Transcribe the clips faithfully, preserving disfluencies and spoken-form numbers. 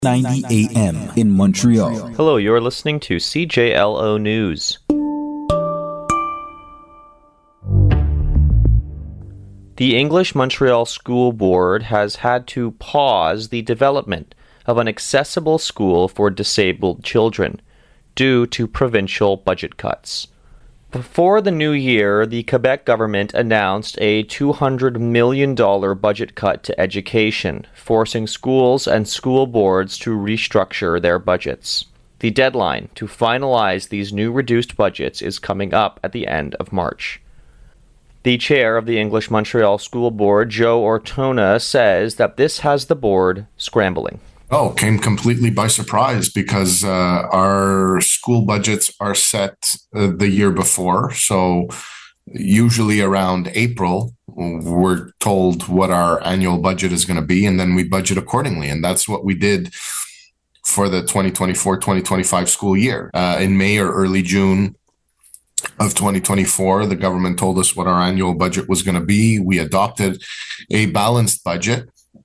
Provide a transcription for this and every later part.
ninety A M in Montreal. Hello, you're listening to C J L O News. The English Montreal School Board has had to pause the development of an accessible school for disabled children due to provincial budget cuts. Before the new year, the Quebec government announced a two hundred million dollars budget cut to education, forcing schools and school boards to restructure their budgets. The deadline to finalize these new reduced budgets is coming up at the end of March. The chair of the English Montreal School Board, Joe Ortona, says that this has the board scrambling. Oh, came completely by surprise because uh, our school budgets are set uh, the year before. So usually around April, we're told what our annual budget is going to be, and then we budget accordingly. And that's what we did for the twenty twenty-four twenty twenty-five school year. Uh, in May or early June of twenty twenty-four, the government told us what our annual budget was going to be. We adopted a balanced budget.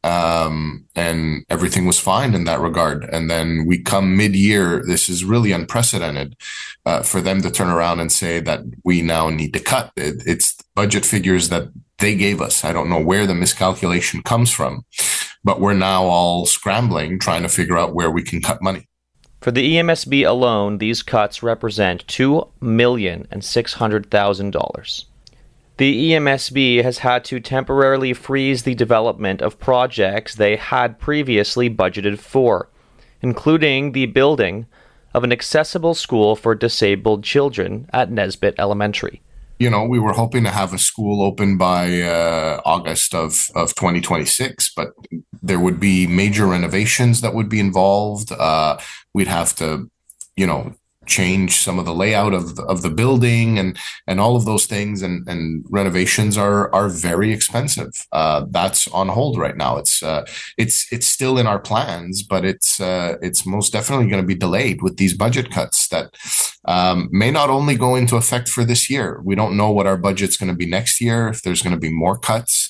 Um, and everything was fine in that regard. And then we come mid-year. This is really unprecedented uh, for them to turn around and say that we now need to cut. It, it's budget figures that they gave us. I don't know where the miscalculation comes from, but we're now all scrambling, trying to figure out where we can cut money. For the E M S B alone, these cuts represent two million six hundred thousand dollars. The E M S B has had to temporarily freeze the development of projects they had previously budgeted for, including the building of an accessible school for disabled children at Nesbitt Elementary. You know, we were hoping to have a school open by uh, August of, of twenty twenty-six, but there would be major renovations that would be involved. Uh, we'd have to, you know, change some of the layout of the, of the building and and all of those things, and and renovations are are very expensive. Uh, that's on hold right now. It's uh, it's it's still in our plans, but it's uh, it's most definitely going to be delayed with these budget cuts that um, may not only go into effect for this year. We don't know what our budget's going to be next year, if there's going to be more cuts.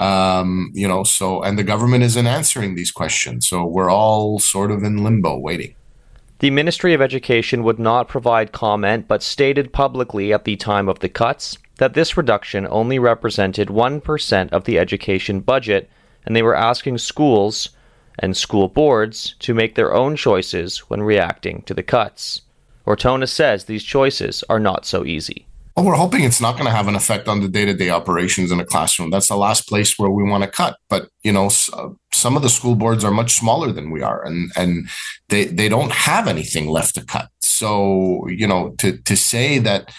Um, you know, so and the government isn't answering these questions, so we're all sort of in limbo waiting. The Ministry of Education would not provide comment, but stated publicly at the time of the cuts that this reduction only represented one percent of the education budget, and they were asking schools and school boards to make their own choices when reacting to the cuts. Ortona says these choices are not so easy. Well, we're hoping it's not going to have an effect on the day-to-day operations in a classroom. That's the last place where we want to cut. But, you know, some of the school boards are much smaller than we are, and, and they, they don't have anything left to cut. So, you know, to, to say that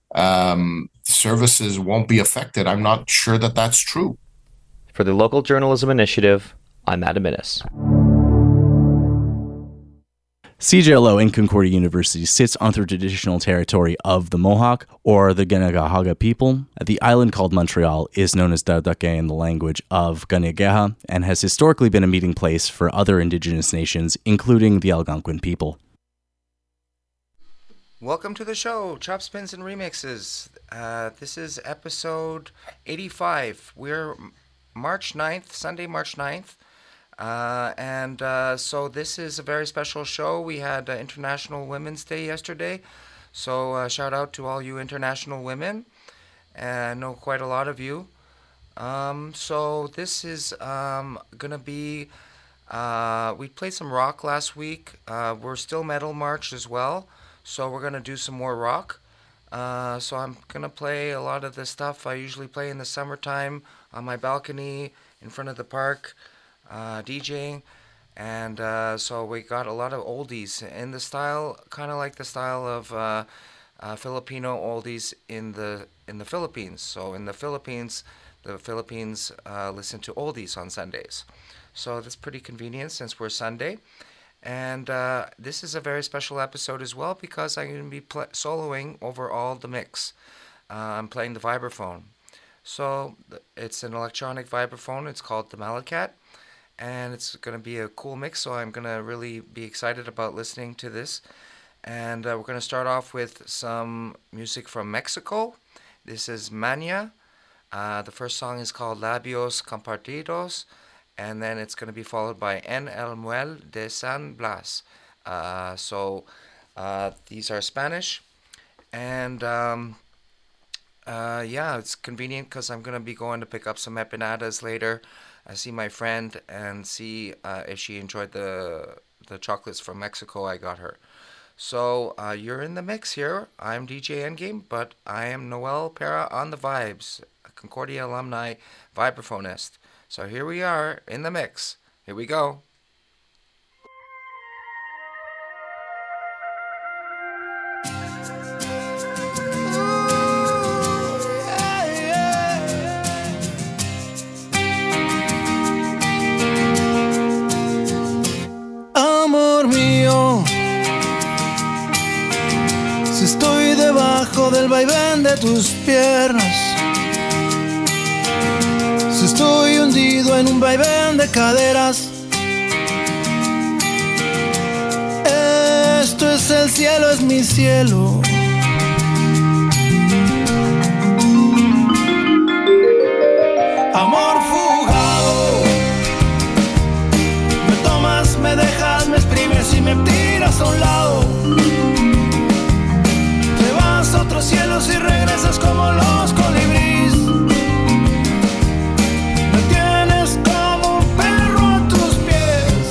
um, services won't be affected, I'm not sure that that's true. For the Local Journalism Initiative, I'm Adam Innes. C J L O in Concordia University sits on the traditional territory of the Mohawk, or the Kanien'kehá:ka people. The island called Montreal is known as Dardake in the language of Kanien'kehá:ka and has historically been a meeting place for other indigenous nations, including the Algonquin people. Welcome to the show, Chop Spins and Remixes. Uh, this is episode eighty-five. We're March ninth, Sunday, March ninth. Uh, and uh, so this is a very special show. We had uh, International Women's Day yesterday. So uh, shout out to all you international women. And I know quite a lot of you. Um, so this is um, going to be, uh, we played some rock last week. Uh, we're still Metal March as well. So we're going to do some more rock. Uh, so I'm going to play a lot of the stuff I usually play in the summertime on my balcony in front of the park. Uh, DJing, and uh, so we got a lot of oldies in the style, kind of like the style of uh, uh, Filipino oldies in the in the Philippines. So in the Philippines, the Philippines uh, listen to oldies on Sundays. So that's pretty convenient since we're Sunday. And uh, this is a very special episode as well because I'm going to be pl- soloing over all the mix. Uh, I'm playing the vibraphone. So it's an electronic vibraphone. It's called the Malacat. And it's going to be a cool mix, so I'm going to really be excited about listening to this. And uh, we're going to start off with some music from Mexico. This is Mania. Uh, the first song is called Labios Compartidos. and then it's going to be followed by En el Muelle de San Blas. Uh, so uh, these are Spanish, and um, uh, yeah, it's convenient because I'm going to be going to pick up some empanadas later. I see my friend and see uh, if she enjoyed the the chocolates from Mexico I got her. So uh, you're in the mix here. I'm D J Endgame, but I am Noel Pera on the vibes, a Concordia alumni vibraphonist. So here we are in the mix. Here we go. Amor mío, si estoy debajo del vaivén de tus piernas, si estoy hundido en un vaivén de caderas, esto es el cielo, es mi cielo. Amor fugado, me tomas, me dejas, me exprimes y me tiras a un lado. Te vas a otros cielos y regresas como los colibríes. Me tienes como un perro a tus pies.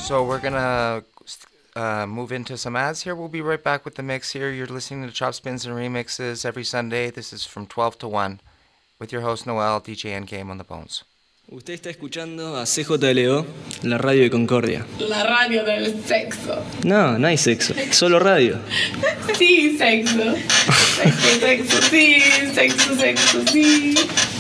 So we're gonna uh, move into some ads here. We'll be right back with the mix here. You're listening to Chop Spins and Remixes every Sunday. This is from twelve to one with your host Noel, D J Endgame on the bones. Usted está escuchando a C J L O, la radio de Concordia. La radio del sexo. No, no hay sexo, solo radio. Sí, sexo. Sexo, sexo, sí, sexo, sexo, sí.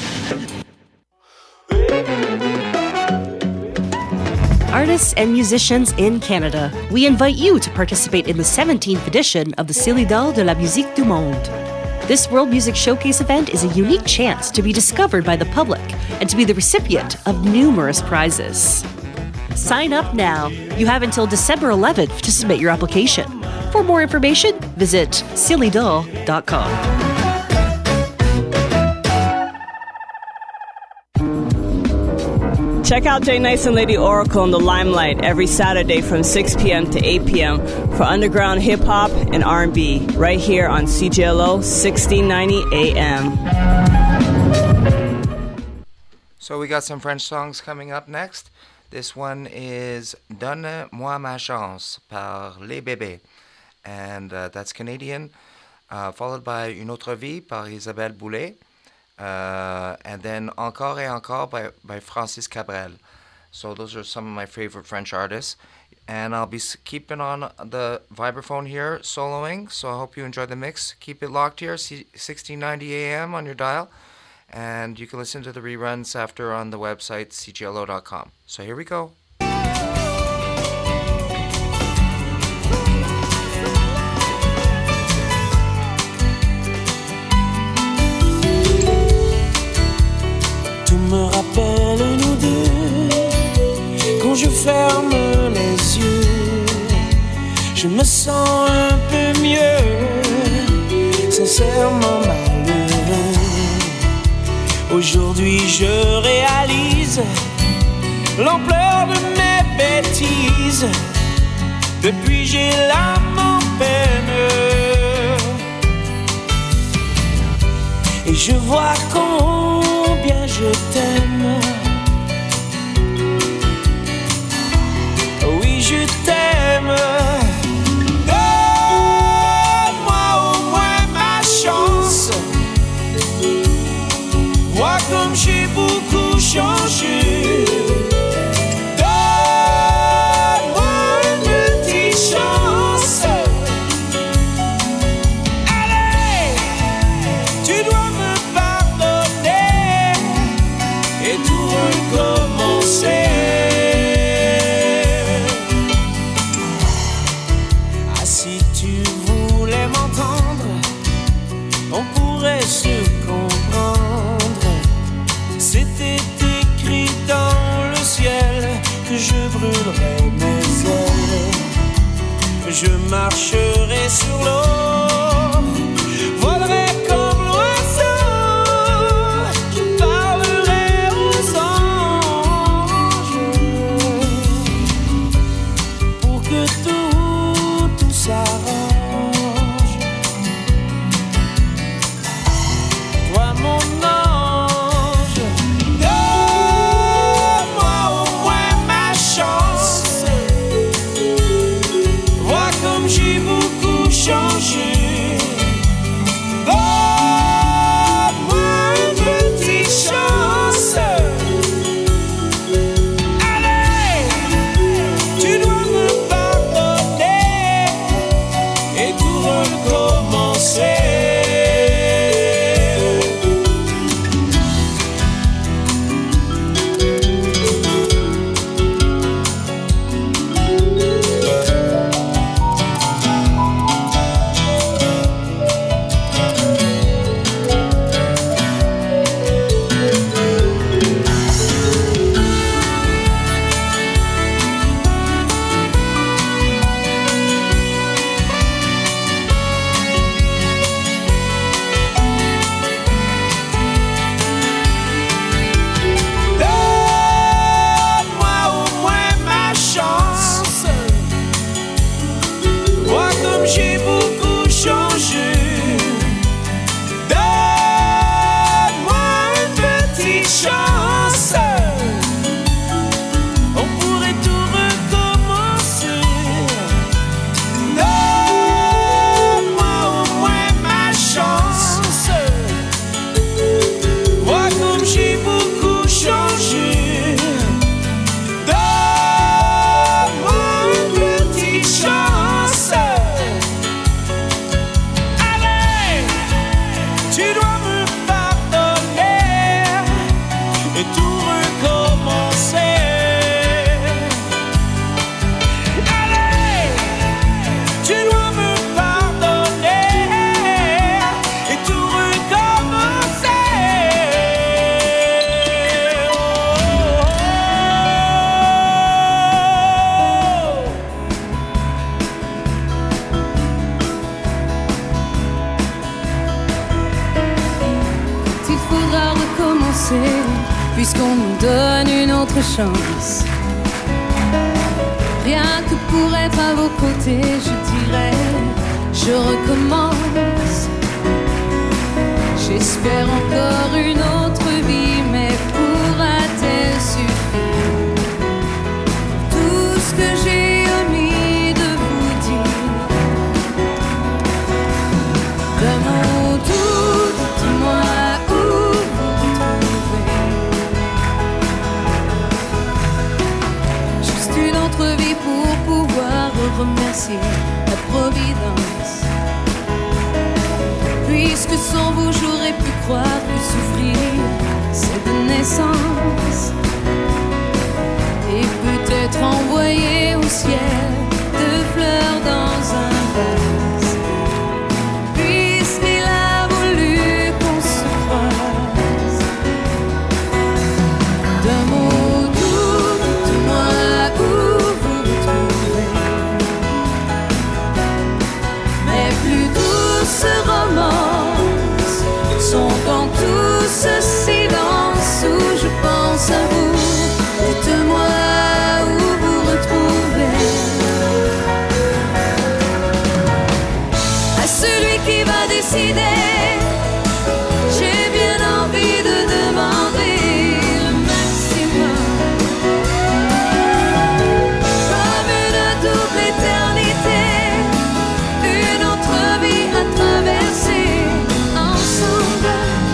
Artists and musicians in Canada, we invite you to participate in the seventeenth edition of the Célidor de la Musique du Monde. This World Music Showcase event is a unique chance to be discovered by the public and to be the recipient of numerous prizes. Sign up now. You have until December eleventh to submit your application. For more information, visit célidor dot com. Check out Jay Nice and Lady Oracle in the Limelight every Saturday from six p.m. to eight p.m. for underground hip-hop and R and B, right here on C J L O sixteen ninety A M. So we got some French songs coming up next. This one is Donne-moi ma chance par Les Bébés, and uh, that's Canadian, uh, followed by Une autre vie par Isabelle Boulay. Uh, and then Encore et Encore by, by Francis Cabrel. So those are some of my favorite French artists. And I'll be keeping on the vibraphone here, soloing. So I hope you enjoy the mix. Keep it locked here, sixteen ninety A M on your dial. And you can listen to the reruns after on the website, c g l o dot com. So here we go. Me rappelle nous deux. Quand je ferme les yeux, je me sens un peu mieux, sincèrement malheureux. Aujourd'hui je réalise l'ampleur de mes bêtises. Depuis j'ai l'âme en peine, et je vois combien je t'aime. Oui, je t'aime. Donne-moi au moins ma chance. Vois comme j'ai beaucoup changé. Donne-moi une petite chance. Allez, tu dois me pardonner et tout recommencer. Ah, si tu voulais m'entendre, on pourrait se comprendre. C'était écrit dans le ciel que je brûlerais mes ailes. Je marcherai sur l'eau, volerai comme l'oiseau. Je parlerai aux anges pour que tout, tout s'arrange. Toi mon ange, donne-moi au moins ma chance. Vois comme j'ai beaucoup changé. chance. Rien que pour être à vos côtés, je dirais, je recommence. J'espère encore une autre vie, mais pourra-t-elle suffire? Tout ce que j'ai omis de vous dire, de mon doute, dites-moi où vous vous trouvez. Juste une entrevue pour pouvoir remercier la Providence. Puisque sans vous j'aurais pu croire que souffrir c'est de naissance, et peut-être envoyer au ciel deux fleurs dans un vase. Puisqu'il a voulu qu'on se croise, d'un mot doux, dites-moi où vous vous trouvez. Mais plus douce romance sont dans tout ce silence où je pense à vous. Dites-moi où vous retrouvez. À celui qui va décider, j'ai bien envie de demander le maximum, comme une double éternité, une autre vie à traverser ensemble.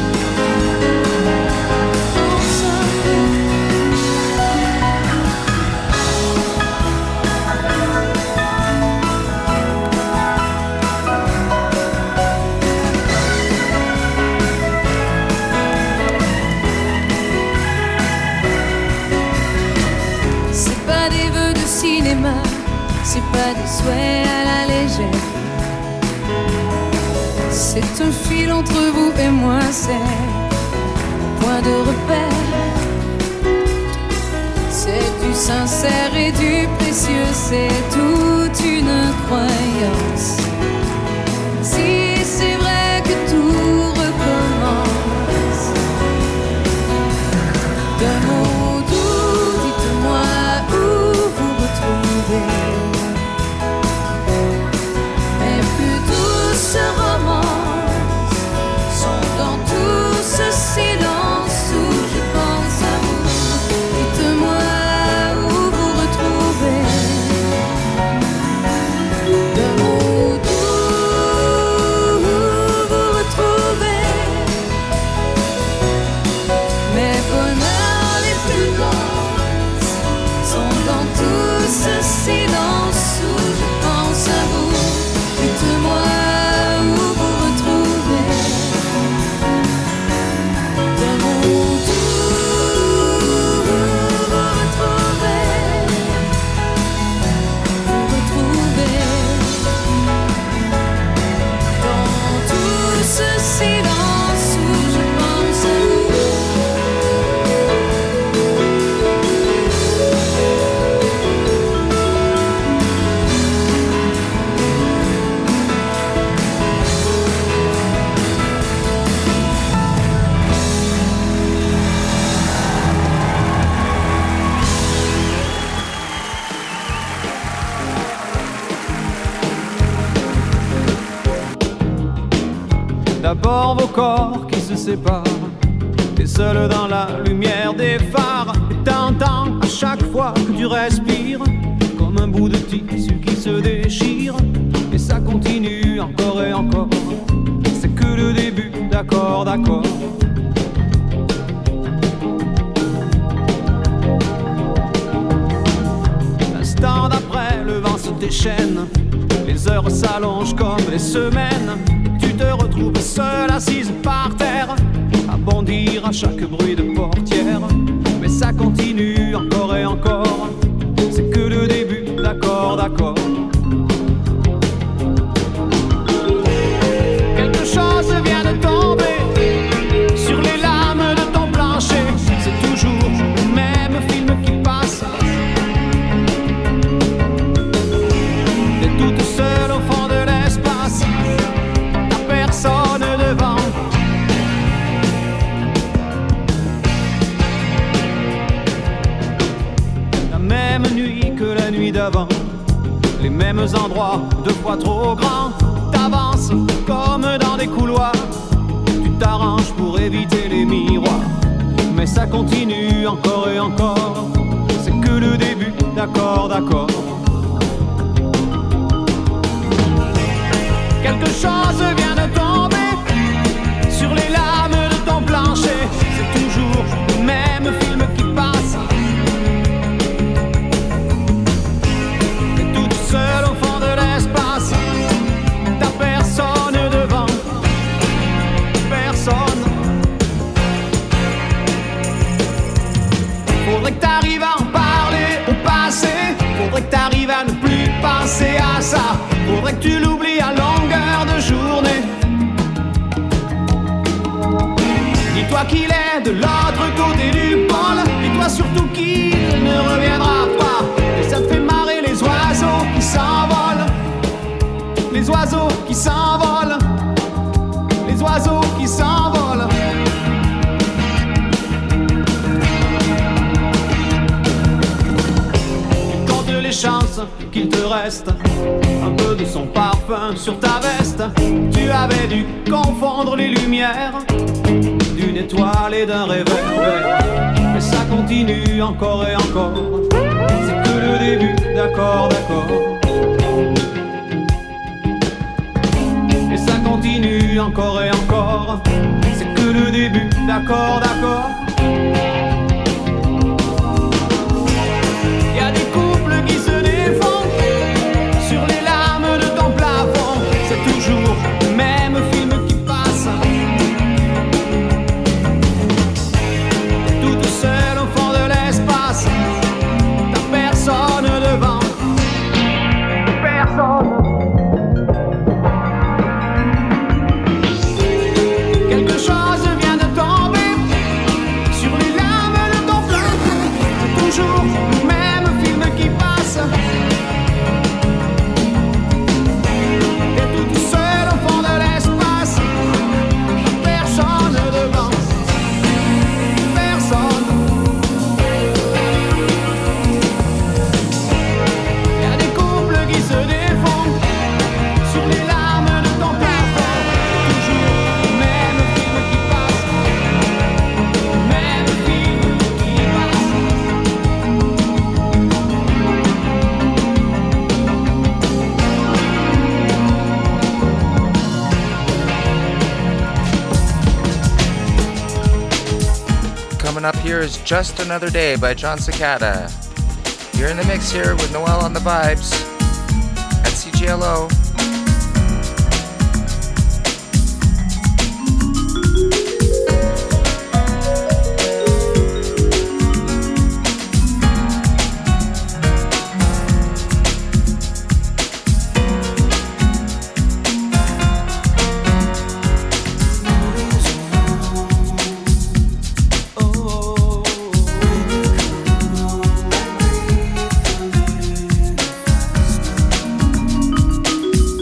C'est pas des souhaits à la légère, c'est un fil entre vous et moi, c'est un point de repère. C'est du sincère et du précieux, c'est toute une croyance. Si c'est vrai que tout recommence, d'un mot doux, dites-moi où vous retrouvez. Mais plus douces romances sont dans tout ce silence où je pense à vous. Dites-moi où vous retrouvez. D'un mot doux, où vous retrouvez. Mes bonheurs les plus denses sont dans tout ce silence où je pense à vous. Dites-moi où vous retrouvez. D'un mot doux, où vous retrouvez. Vous retrouvez dans tout ce silence où je pense à vous. D'abord vos corps qui se séparent, et seul dans la lumière des phares. Et t'entends à chaque fois que tu respires, comme un bout de tissu qui se déchire. Et ça continue encore et encore, c'est que le début, d'accord, d'accord. L'instant d'après, le vent se déchaîne, les heures s'allongent comme les semaines. Tu te retrouves seule assise par terre, à bondir à chaque bruit de portière. Mais ça continue encore et encore, c'est que le début, d'accord, d'accord. Quelque chose vient de tomber sur les lames de ton plancher. C'est toujours le même film qui passe. T'es toute seule au fond de l'espace, t'as personne devant. nuit d'avant. Les mêmes endroits, deux fois trop grands. T'avances comme dans des couloirs. Tu t'arranges pour éviter les miroirs. Mais ça continue encore et encore. C'est que le début, d'accord, d'accord. Quelque chose vient de tomber sur les lames de ton plancher. C'est toujours le même film qui passe. T'es toute seule au fond de l'espace. T'as personne devant, personne. Faudrait que t'arrives à en parler au passé. Faudrait que t'arrives à ne plus penser à ça. Faudrait que tu l'oublies à longueur de journée. Dis-toi qu'il est de l'autre côté du pôle. Dis-toi surtout qu'il ne reviendra pas. Et ça te fait marrer les oiseaux qui s'envolent. Les oiseaux qui s'envolent. Les oiseaux qui s'envolent. Il compte les chances qu'il te reste un peu de son parfum sur ta veste. Tu avais dû confondre les lumières d'une étoile et d'un réverbère. Mais ça continue encore et encore. C'est que le début, d'accord, d'accord. Et ça continue encore et encore. C'est que le début, d'accord, d'accord. Y a des couples qui se défendent sur les lames de ton plafond. C'est toujours le même film qui passe. Toute seule au fond de l'espace. T'as personne devant, personne. Quelque chose vient de tomber sur les lames de ton plafond. C'est toujours le même film qui passe. T'es toute seule au fond de l'espace. Personne devant, personne. Y'a des couples qui se défendent sur les lames de ton plafond. Toujours le même film qui passe. Le même film qui passe. Coming up here is Just Another Day by John Cicada. You're in the mix here with Noel on the vibes at C G L O. Oh,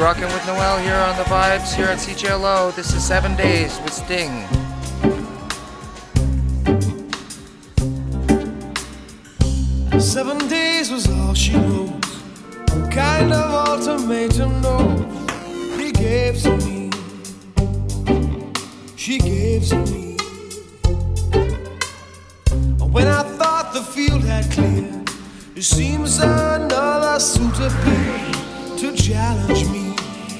rocking with Noel here on the Vibes here at C J L O. This is Seven Days with Sting. Seven days was all she wrote. Kind of ultimatum note he gave to me. She gave to me. When I thought the field had cleared, it seems another suit appeared to challenge me.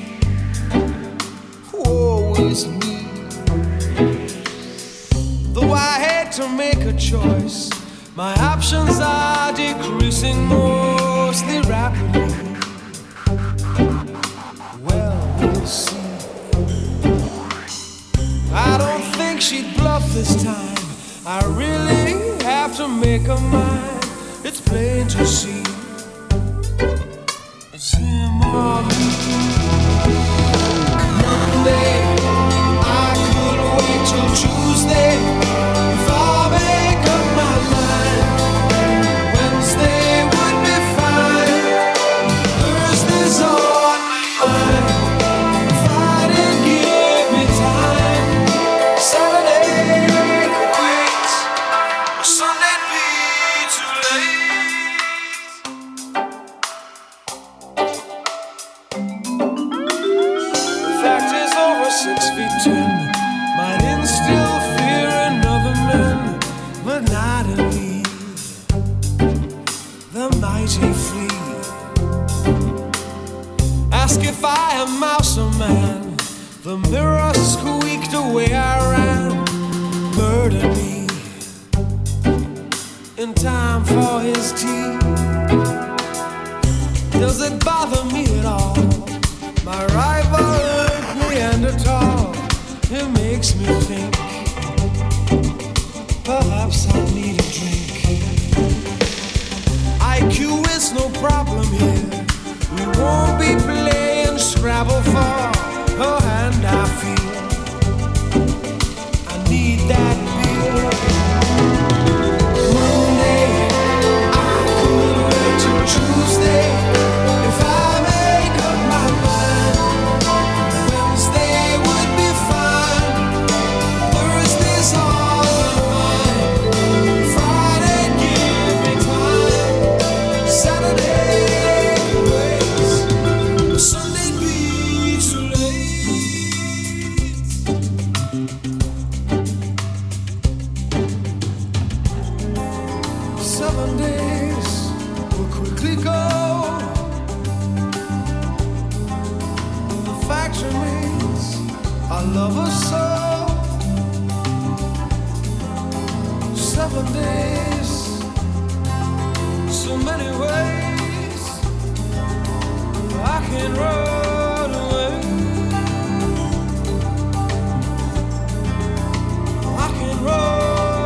Woe is me. Though I had to make a choice, my options are decreasing mostly rapidly. Well, we'll see. I don't think she'd bluff this time. I really have to make her mine. It's plain to see. It's him or me. Monday, I could wait till Tuesday. If I make up my mind, Wednesday would be fine. Thursday's on my mind. Friday give me time. Saturday could wait. Sunday'd be too late. The fact is over six feet ten. Might instill fear in other men, but not in me. The mighty flee. Ask if I am mouse or man. The mirror squeaked the way I ran. Murder me in time for his tea. Does it bother me at all? My rival Neanderthal. It makes me think perhaps I need a drink. I Q is no problem here. We won't be playing Scrabble for her hand. I feel I need that beer. Monday, I could wait till Tuesday. If I make up my mind, Wednesday would be fine. Thursday's all mine. Friday give me time. Saturday waits. Sunday be too late. Seven days will quickly go. The fact remains, I love her so. Seven days, so many ways I can run away. I can run away.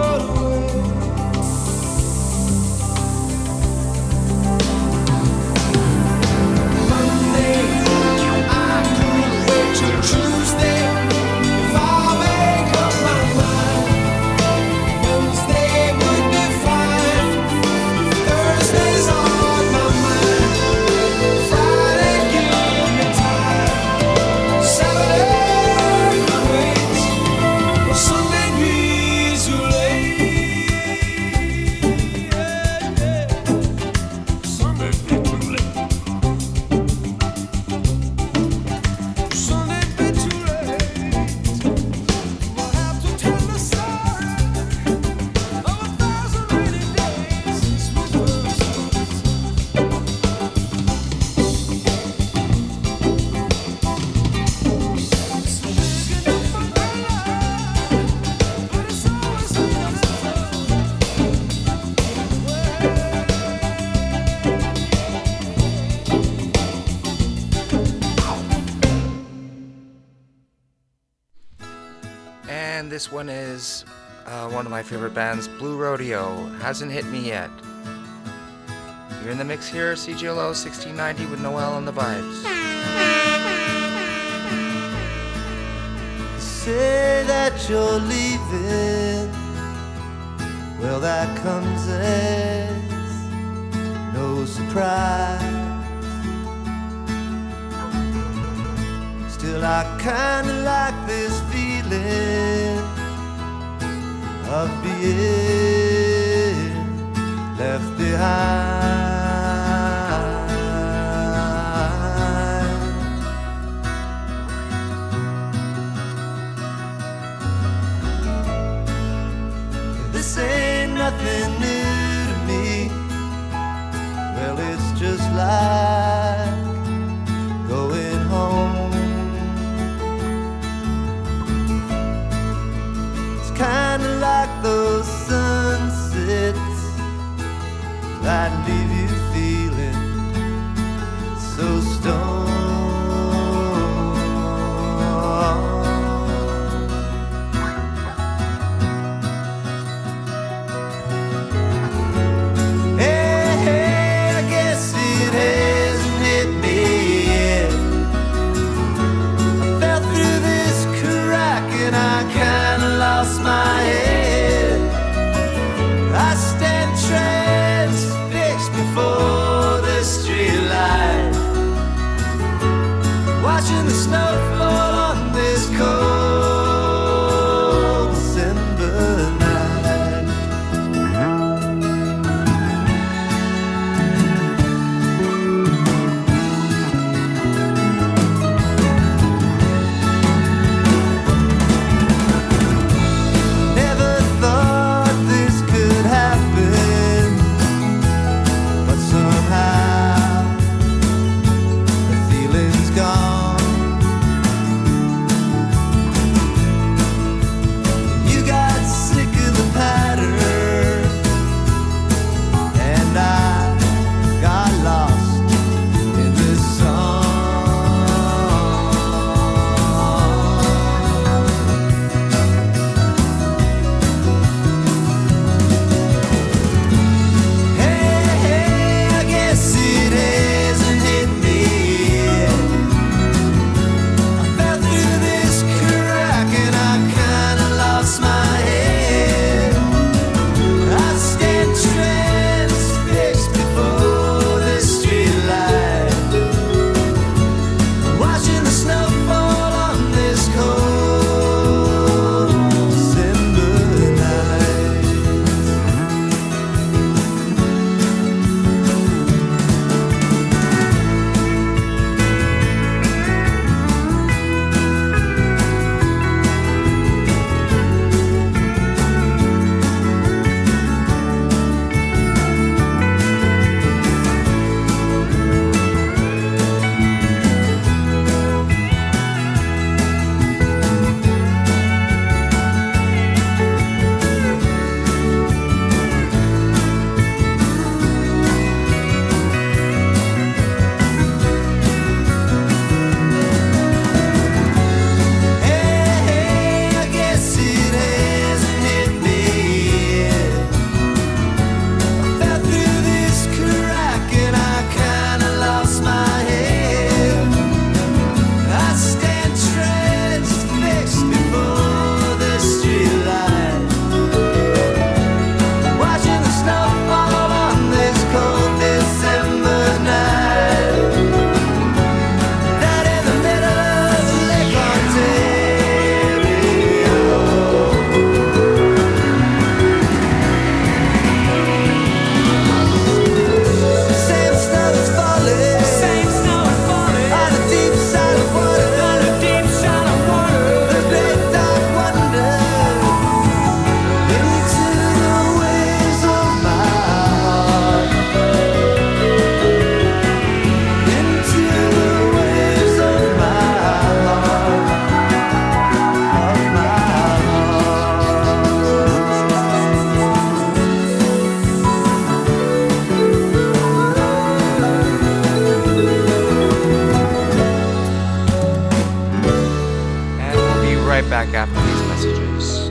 Monday, I could wait till Tuesday. If I make up my mind, Wednesday would be fine. Thursday's on my mind. Friday give me time. Saturday could wait. Sunday be too late. Sunday be too late. Sunday be too late. We'll have to tell the story of a thousand rainy days since we first And this one is uh, one of my favorite bands, Blue Rodeo. Hasn't hit me yet. You're in the mix here, C G L O sixteen ninety with Noel on the Vibes. Say that you're leaving. Well, that comes as no surprise. Well, I kinda like this feeling of being left behind. This ain't nothing new to me. Well, it's just like going home. It's kinda like those sunsets that leave you feeling so stoned. Hey, hey, I guess it hasn't hit me yet. I fell through this crack and I kinda lost my head. I stand transfixed before the street light, watching the snow fall on this cold December night. Never thought this could happen, but somehow the feeling's gone. You got sick of the pattern, and I got lost in this song. Hey, hey, I guess it hasn't hit me yet. I fell through this crack and I kinda lost my head. I stand transfixed before the street light, watching the snow fall on this cold December night. Hey, hey, I guess it hasn't hit me yet. I fell through this crack and I kinda lost my head. I stand transfixed before the street light, watching the snow fall on this cold December night. That in the middle of Lake Ontario. Same snow is falling, same snow is falling on the deep side of water, on the deep side of water. The great dark wonder into the waves of my heart, into the waves of my heart, of my And we'll be right back after these messages.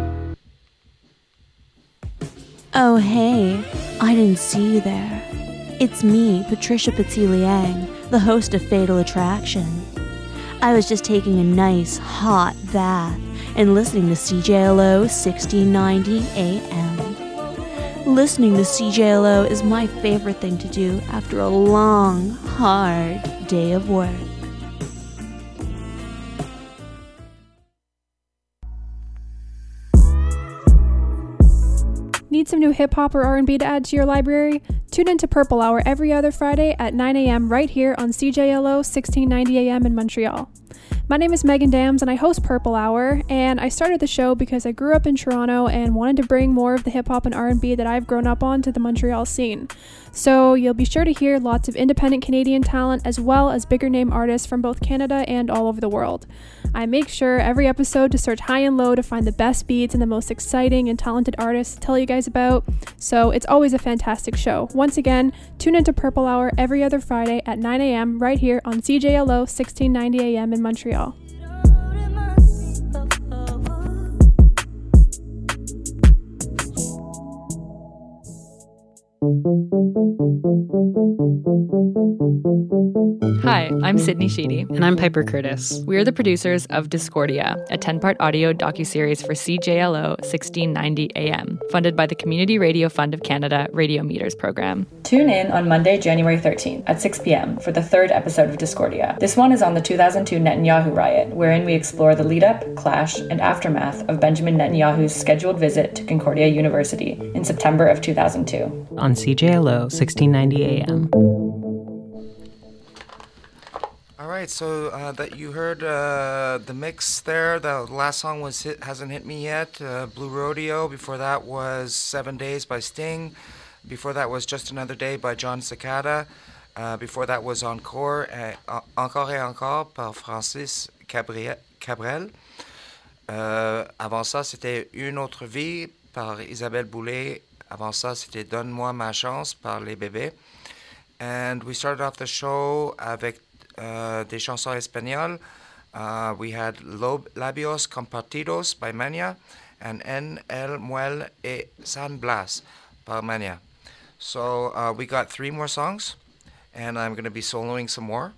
Oh, hey, I didn't see you there. It's me, Patricia Petit Liang, the host of Fatal Attraction. I was just taking a nice, hot bath and listening to C J L O sixteen ninety A M. Listening to C J L O is my favorite thing to do after a long, hard day of work. Need some new hip-hop or R and B to add to your library? Tune into Purple Hour every other Friday at nine a.m. right here on C J L O sixteen ninety A M in Montreal. My name is Megan Dams and I host Purple Hour, and I started the show because I grew up in Toronto and wanted to bring more of the hip-hop and R and B that I've grown up on to the Montreal scene. So you'll be sure to hear lots of independent Canadian talent as well as bigger name artists from both Canada and all over the world. I make sure every episode to search high and low to find the best beats and the most exciting and talented artists to tell you guys about, so it's always a fantastic show. Once again, tune into Purple Hour every other Friday at nine a.m. right here on C J L O sixteen ninety A M in Montreal. Hi, I'm Sydney Sheedy. And I'm Piper Curtis. We are the producers of Discordia, a ten-part audio docuseries for C J L O sixteen ninety A M, funded by the Community Radio Fund of Canada Radio Meters program. Tune in on Monday, January thirteenth at six p.m. for the third episode of Discordia. This one is on the two thousand two Netanyahu riot, wherein we explore the lead-up, clash, and aftermath of Benjamin Netanyahu's scheduled visit to Concordia University in September of two thousand two. On C J L O sixteen ninety A M. All right, so uh, that you heard uh, the mix there. The last song was hit, Hasn't Hit Me Yet, uh, Blue Rodeo. Before that was Seven Days by Sting. Before that was Just Another Day by John Cicada. Uh, before that was Encore, uh, Encore et Encore par Francis Cabrel. Cabrel. Euh, avant ça, c'était Une Autre Vie par Isabelle Boulay. Avant ça, c'était Donne-moi ma chance par Les Bébés. And we started off the show avec uh, des chansons espagnoles. Uh, we had Lob- Labios Compartidos by Mania and En El Muelle et San Blas by Mania. So uh, we got three more songs, and I'm going to be soloing some more.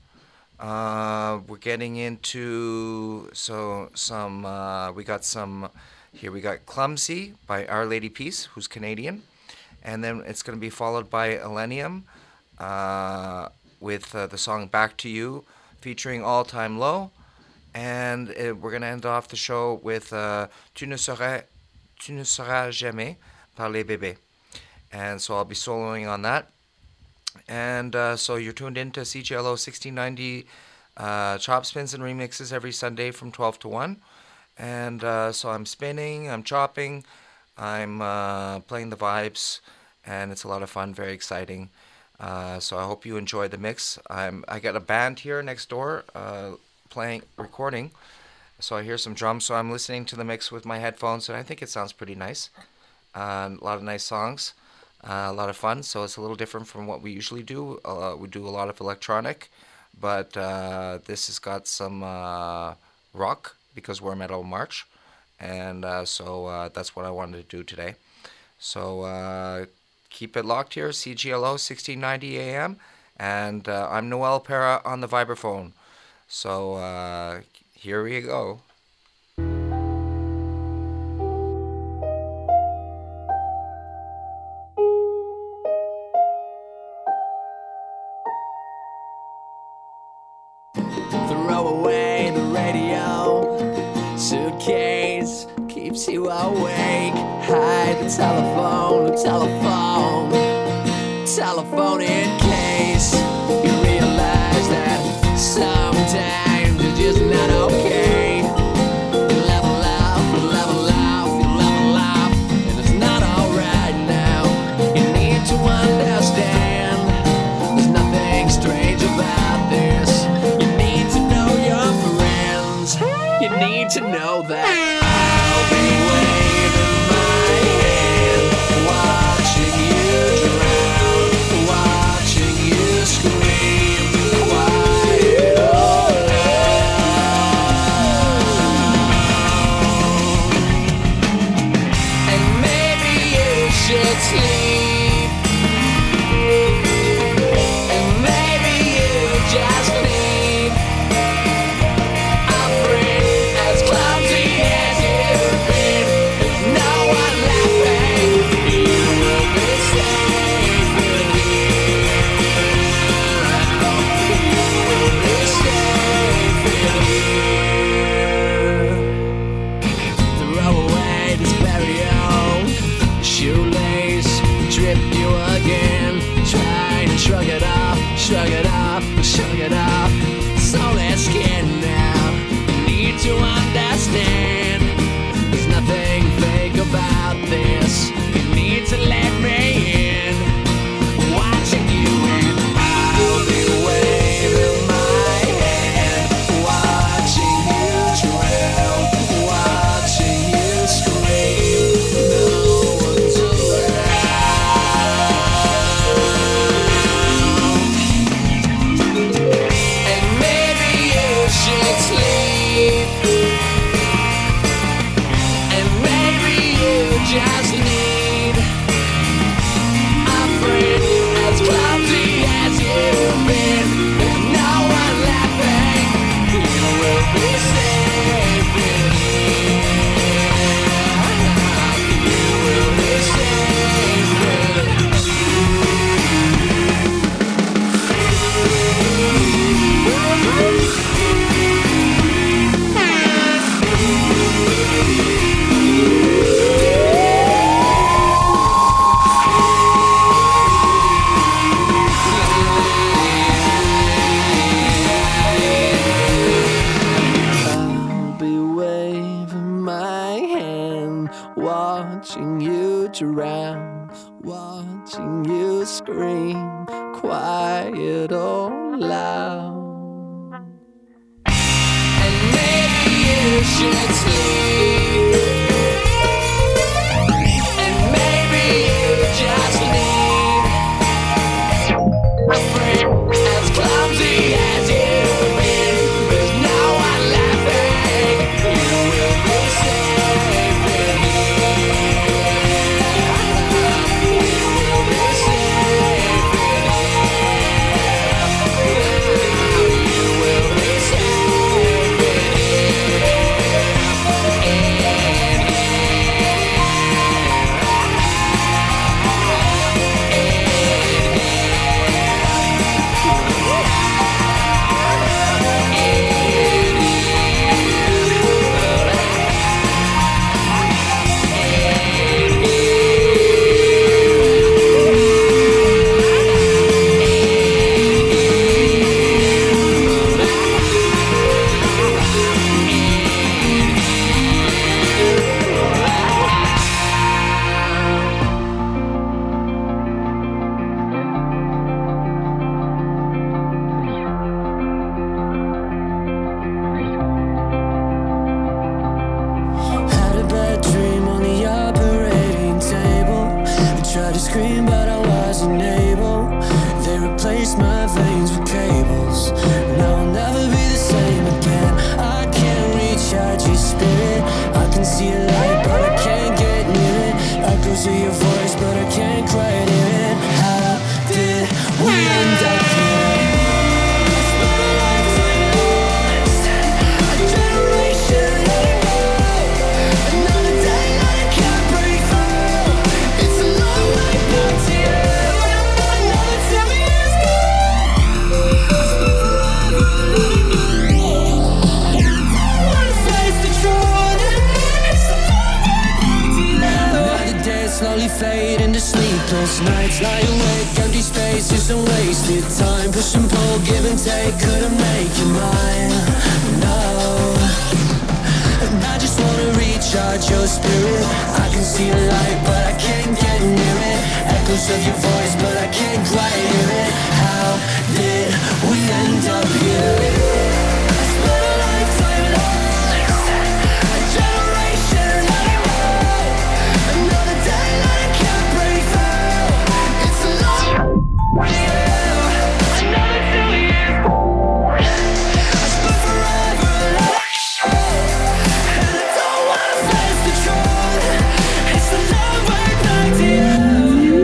Uh, we're getting into so some. Uh, we got some. Here we got Clumsy by Our Lady Peace, who's Canadian, and then it's going to be followed by Elenium uh, with uh, the song Back to You, featuring All Time Low, and uh, we're going to end off the show with uh, Tu ne seras, Tu ne seras jamais par Les Bébés, and so I'll be soloing on that. And uh, so you're tuned in to C J L O sixteen ninety uh, Chop Spins and Remixes every Sunday from twelve to one. And uh, so I'm spinning, I'm chopping, I'm uh, playing the vibes, and it's a lot of fun, very exciting. Uh, so I hope you enjoy the mix. I'm I got a band here next door uh, playing, recording. So I hear some drums, so I'm listening to the mix with my headphones, and I think it sounds pretty nice. Uh, a lot of nice songs. Uh, a lot of fun, so it's a little different from what we usually do. Uh, we do a lot of electronic, but uh, this has got some uh, rock because we're Metal March, and uh, so uh, that's what I wanted to do today. So uh, keep it locked here, C G L O sixteen ninety A M, and uh, I'm Noel Pera on the vibraphone. So uh, here we go. Suitcase keeps you awake. Hide the telephone, the telephone, telephone in case you realize that sometimes you're just not okay. You level up, you level up, you level up, and it's not alright now. You need to understand there's nothing strange about this. You need to know your friends. You need to know that I'll be waving my hand, watching you drown, watching you scream, quiet all alone. And maybe you should sleep, and maybe watching you drown, watching you scream, quiet or loud. And maybe you should sleep, and maybe you just leave, as clumsy as you've been. There's no one laughing. You will be safe with me. You will be safe with me. You will be safe with me. Had a bad dream on the operating table. I tried to scream, but I wasn't able. They replaced my veins with cables. Now I'll never be the same again. I can't recharge your spirit. I can see a light, but I can't get near it. Echoes of your voice, but I can't quite hear it. How did we end up here? Slowly fade into sleepless nights. Lie awake, empty spaces and wasted time. Push and pull, give and take, couldn't make you mine. No, and I just wanna recharge your spirit. I can see a light, but I can't get near it. Echoes of your voice, but I can't quite hear it. How did we end up here? I spent a lifetime lost, a generation let it roll. Another day that I can't break through. It's a long another two years. I spent forever let it show, and I don't wanna face the truth. It's a long way back to you.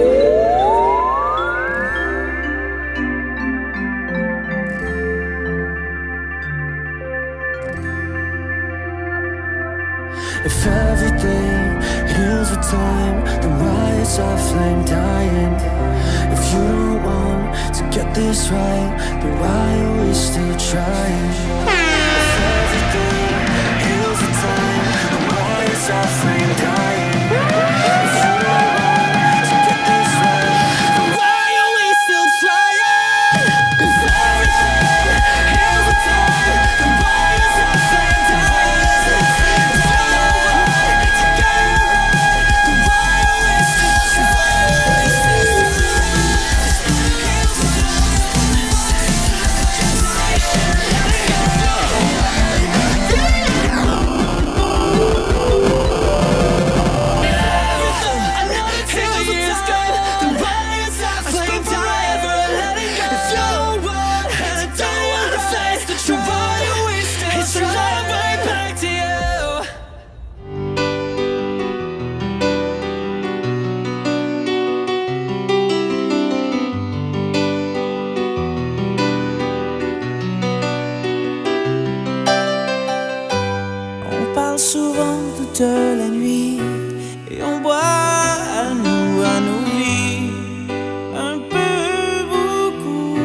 If everything heals with time, then why is our flame dying? If you don't want to get this right, then why are we still trying? If everything heals with time, then why is our flame dying? If you don't want to get this right, then why are we still trying? If everything heals with time, then why is our flame dying? Souvent toute la nuit et on boit à nous, à nos vies, un peu beaucoup.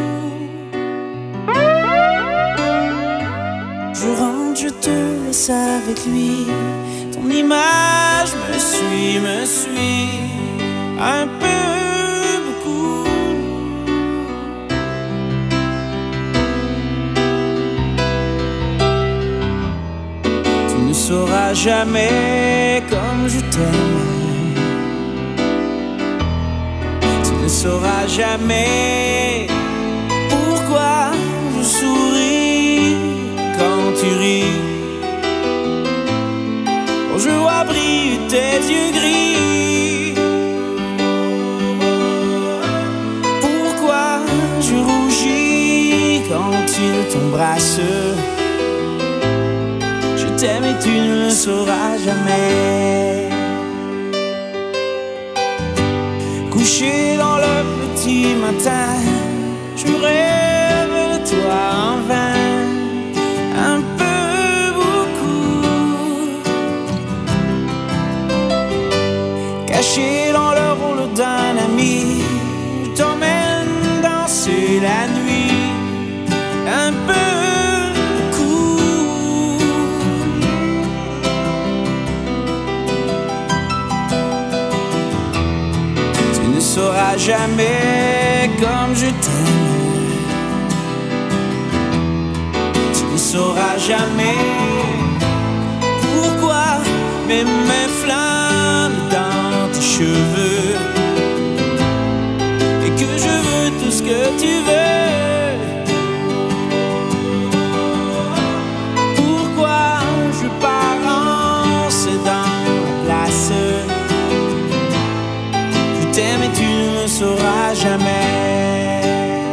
Je rentre, je te laisse avec lui. Ton image me suit, me suit, un peu beaucoup. Tu ne sauras jamais jamais comme je t'aime. Tu ne sauras jamais pourquoi je souris quand tu ris. Quand je vois briller tes yeux gris. Pourquoi je rougis quand il t'embrasse. Je t'aime et tu ne le sauras jamais. Couché dans le petit matin, je rêve de toi en vain. Un peu, beaucoup. Caché dans le rôle d'un ami, je t'emmène danser la nuit. Un peu, beaucoup. Tu ne sauras jamais comme je t'aime. Tu ne sauras jamais pourquoi mes mains flânent dans tes cheveux et que je veux tout ce que tu veux. Pourquoi je pars en cédant la place. Je t'aime et tu ne le sauras jamais.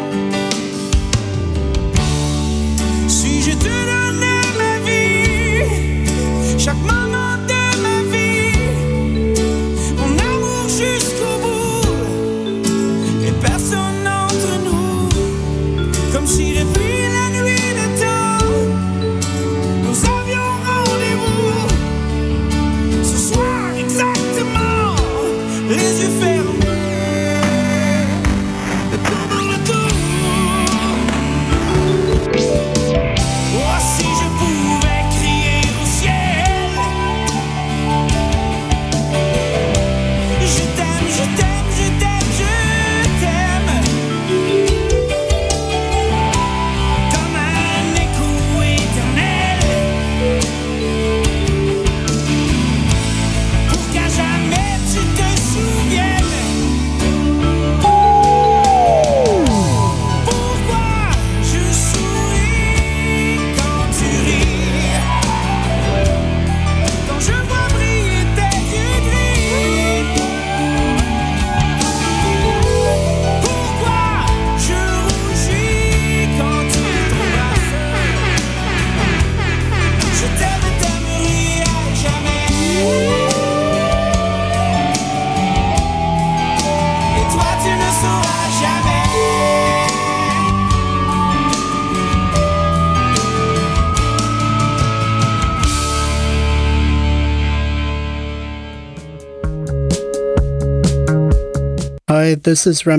Si je te donnais ma vie, chaque moment de ma vie, mon amour jusqu'au bout, et personne entre nous, comme si depuis la nuit des temps, nous avions rendez-vous. Ce soir exactement, les yeux fermés. Hi, this is Rem.